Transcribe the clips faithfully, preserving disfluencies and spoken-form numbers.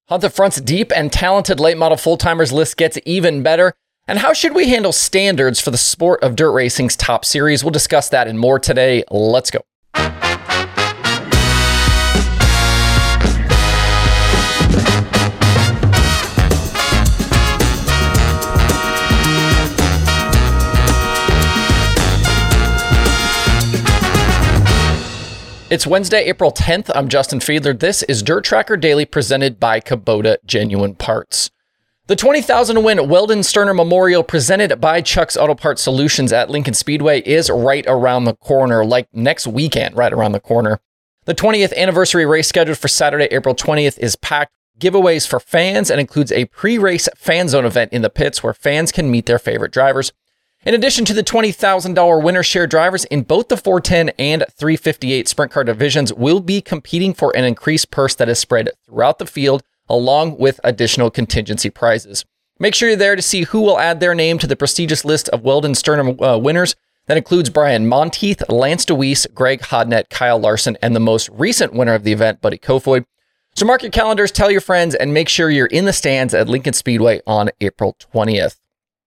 Hunt the Front's deep and talented late model full-timers list gets even better. And how should we handle standards for the sport of dirt racing's top series? We'll discuss that and more today. Let's go. It's Wednesday, April tenth. I'm Justin Fiedler. This is Dirt Tracker Daily presented by Kubota Genuine Parts. The twenty thousand win Weldon Sterner Memorial presented by Chuck's Auto Parts Solutions at Lincoln Speedway is right around the corner, like next weekend, right around the corner. The twentieth anniversary race scheduled for Saturday, April twentieth is packed with giveaways for fans and includes a pre-race fan zone event in the pits where fans can meet their favorite drivers. In addition to the twenty thousand dollars winner share, drivers in both the four ten and three fifty-eight sprint car divisions will be competing for an increased purse that is spread throughout the field, along with additional contingency prizes. Make sure you're there to see who will add their name to the prestigious list of Weldon Sterner uh, winners. That includes Brian Monteith, Lance DeWeese, Greg Hodnett, Kyle Larson, and the most recent winner of the event, Buddy Kofoid. So mark your calendars, tell your friends, and make sure you're in the stands at Lincoln Speedway on April twentieth.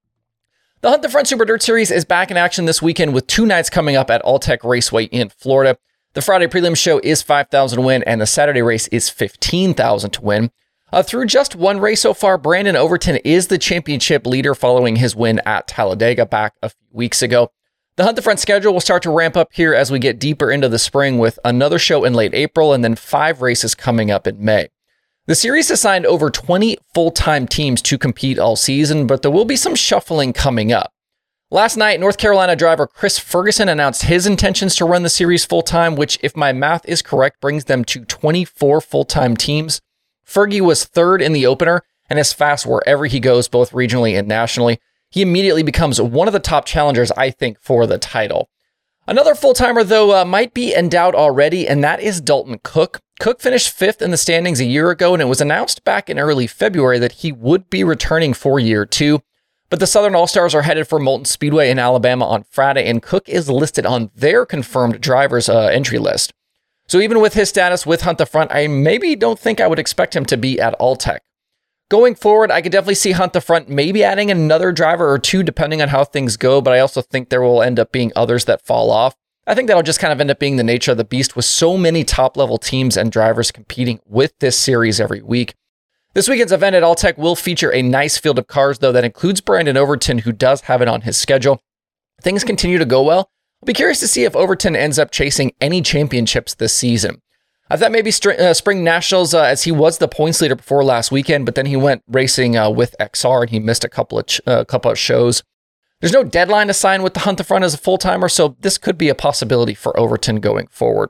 The Hunt the Front Super Dirt Series is back in action this weekend with two nights coming up at Alltech Raceway in Florida. The Friday prelim show is five thousand to win, and the Saturday race is fifteen thousand to win. Uh, through just one race so far, Brandon Overton is the championship leader following his win at Talladega back a few weeks ago. The Hunt the Front schedule will start to ramp up here as we get deeper into the spring with another show in late April and then five races coming up in May. The series assigned over twenty full-time teams to compete all season, but there will be some shuffling coming up. Last night, North Carolina driver Chris Ferguson announced his intentions to run the series full-time, which, if my math is correct, brings them to twenty-four full-time teams. Fergie was third in the opener and is fast wherever he goes, both regionally and nationally. He immediately becomes one of the top challengers, I think, for the title. Another full-timer, though, uh, might be in doubt already, and that is Dalton Cook. Cook finished fifth in the standings a year ago, and it was announced back in early February that he would be returning for year two. But the Southern All-Stars are headed for Moulton Speedway in Alabama on Friday, and Cook is listed on their confirmed drivers' uh, entry list. So even with his status with Hunt the Front, I maybe don't think I would expect him to be at Alltech. Going forward, I could definitely see Hunt the Front maybe adding another driver or two depending on how things go, but I also think there will end up being others that fall off. I think that'll just kind of end up being the nature of the beast with so many top-level teams and drivers competing with this series every week. This weekend's event at Alltech will feature a nice field of cars, though, that includes Brandon Overton, who does have it on his schedule. Things continue to go well. I'll be curious to see if Overton ends up chasing any championships this season. I thought maybe str- uh, Spring Nationals, uh, as he was the points leader before last weekend, but then he went racing uh, with X R and he missed a couple of ch- uh, couple of shows. There's no deadline to sign with the Hunt the Front as a full-timer, so this could be a possibility for Overton going forward.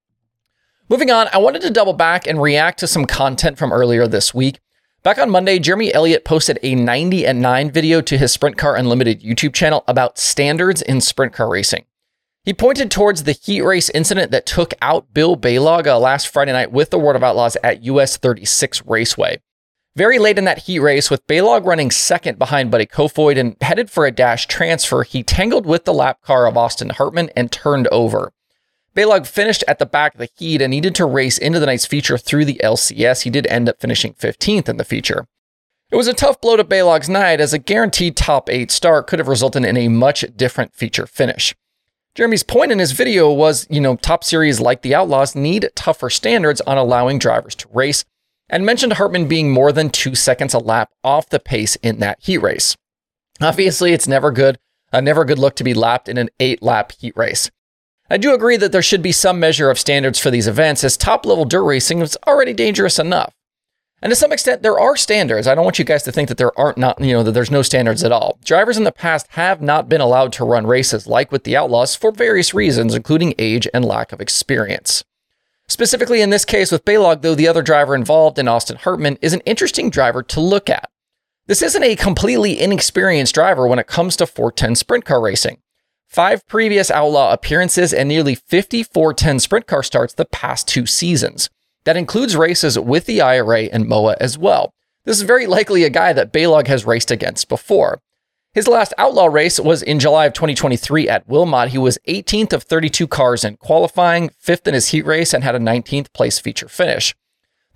Moving on, I wanted to double back and react to some content from earlier this week. Back on Monday, Jeremy Elliott posted a ninety and nine video to his Sprint Car Unlimited YouTube channel about standards in sprint car racing. He pointed towards the heat race incident that took out Bill Balog uh, last Friday night with the World of Outlaws at U S thirty-six Raceway. Very late in that heat race, with Balog running second behind Buddy Kofoid and headed for a dash transfer, he tangled with the lap car of Austin Hartman and turned over. Balog finished at the back of the heat and needed to race into the night's feature through the L C S. He did end up finishing fifteenth in the feature. It was a tough blow to Balog's night, as a guaranteed top eight start could have resulted in a much different feature finish. Jeremy's point in his video was, you know, top series like the Outlaws need tougher standards on allowing drivers to race, and mentioned Hartman being more than two seconds a lap off the pace in that heat race. Obviously, it's never good, uh, never a good look to be lapped in an eight-lap heat race. I do agree that there should be some measure of standards for these events, as top-level dirt racing is already dangerous enough. And to some extent, there are standards. I don't want you guys to think that there aren't not, you know, that there's no standards at all. Drivers in the past have not been allowed to run races like with the Outlaws for various reasons, including age and lack of experience. Specifically in this case with Balog, though, the other driver involved in Austin Hartman is an interesting driver to look at. This isn't a completely inexperienced driver when it comes to four ten sprint car racing. Five previous Outlaw appearances and nearly fifty four ten sprint car starts the past two seasons. That includes races with the I R A and M O A as well. This is very likely a guy that Balog has raced against before. His last Outlaw race was in July of twenty twenty-three at Wilmot. He was eighteenth of thirty-two cars in qualifying, fifth in his heat race, and had a nineteenth place feature finish.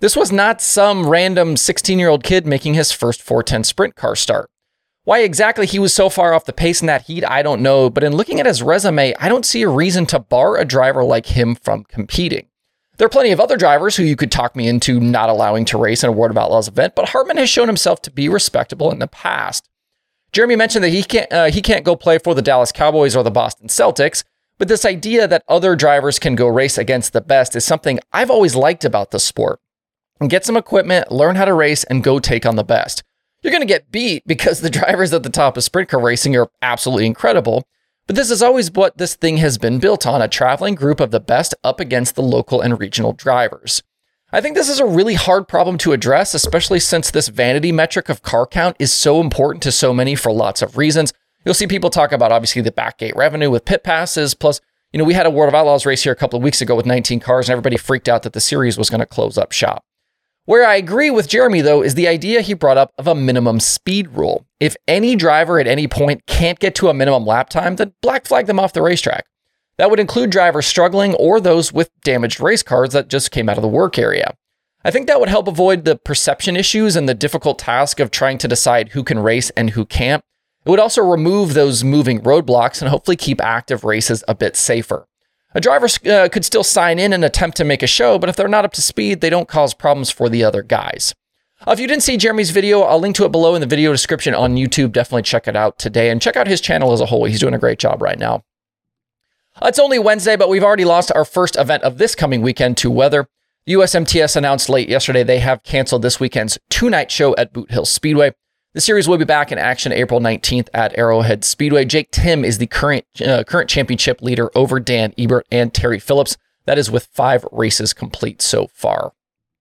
This was not some random sixteen-year-old kid making his first four ten sprint car start. Why exactly he was so far off the pace in that heat, I don't know, but in looking at his resume, I don't see a reason to bar a driver like him from competing. There are plenty of other drivers who you could talk me into not allowing to race in a World of Outlaws event, but Hartman has shown himself to be respectable in the past. Jeremy mentioned that he can't uh, he can't go play for the Dallas Cowboys or the Boston Celtics, but this idea that other drivers can go race against the best is something I've always liked about the sport. And get some equipment, learn how to race, and go take on the best. You're going to get beat because the drivers at the top of sprint car racing are absolutely incredible, but this is always what this thing has been built on, a traveling group of the best up against the local and regional drivers. I think this is a really hard problem to address, especially since this vanity metric of car count is so important to so many for lots of reasons. You'll see people talk about, obviously, the backgate revenue with pit passes, plus, you know, we had a World of Outlaws race here a couple of weeks ago with nineteen cars, and everybody freaked out that the series was going to close up shop. Where I agree with Jeremy, though, is the idea he brought up of a minimum speed rule. If any driver at any point can't get to a minimum lap time, then black flag them off the racetrack. That would include drivers struggling or those with damaged race cars that just came out of the work area. I think that would help avoid the perception issues and the difficult task of trying to decide who can race and who can't. It would also remove those moving roadblocks and hopefully keep active races a bit safer. A driver uh, could still sign in and attempt to make a show, but if they're not up to speed, they don't cause problems for the other guys. Uh, if you didn't see Jeremy's video, I'll link to it below in the video description on YouTube. Definitely check it out today and check out his channel as a whole. He's doing a great job right now. Uh, it's only Wednesday, but we've already lost our first event of this coming weekend to weather. The U S M T S announced late yesterday they have canceled this weekend's two-night show at Boot Hill Speedway. The series will be back in action April nineteenth at Arrowhead Speedway. Jake Tim is the current uh, current championship leader over Dan Ebert and Terry Phillips. That is with five races complete so far.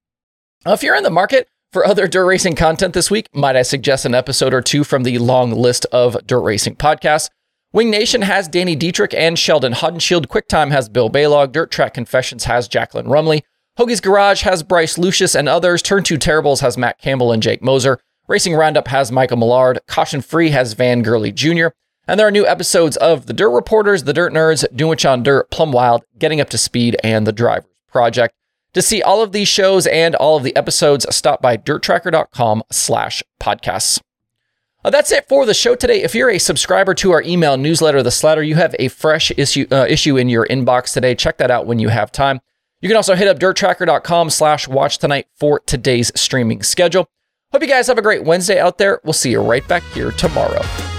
Uh, if you're in the market for other dirt racing content this week, might I suggest an episode or two from the long list of dirt racing podcasts. Wing Nation has Danny Dietrich and Sheldon Hodenshield. QuickTime has Bill Baylog. Dirt Track Confessions has Jacqueline Rumley. Hoagie's Garage has Bryce Lucius and others. Turn two Terribles has Matt Campbell and Jake Moser. Racing Roundup has Michael Millard. Caution Free has Van Gurley Junior And there are new episodes of The Dirt Reporters, The Dirt Nerds, Doing What's on Dirt, Plum Wild, Getting Up to Speed, and The Drivers Project. To see all of these shows and all of the episodes, stop by dirttracker.com slash podcasts. Uh, that's it for the show today. If you're a subscriber to our email newsletter, The Slather, you have a fresh issue uh, issue in your inbox today. Check that out when you have time. You can also hit up dirttracker.com slash watch tonight for today's streaming schedule. Hope you guys have a great Wednesday out there. We'll see you right back here tomorrow.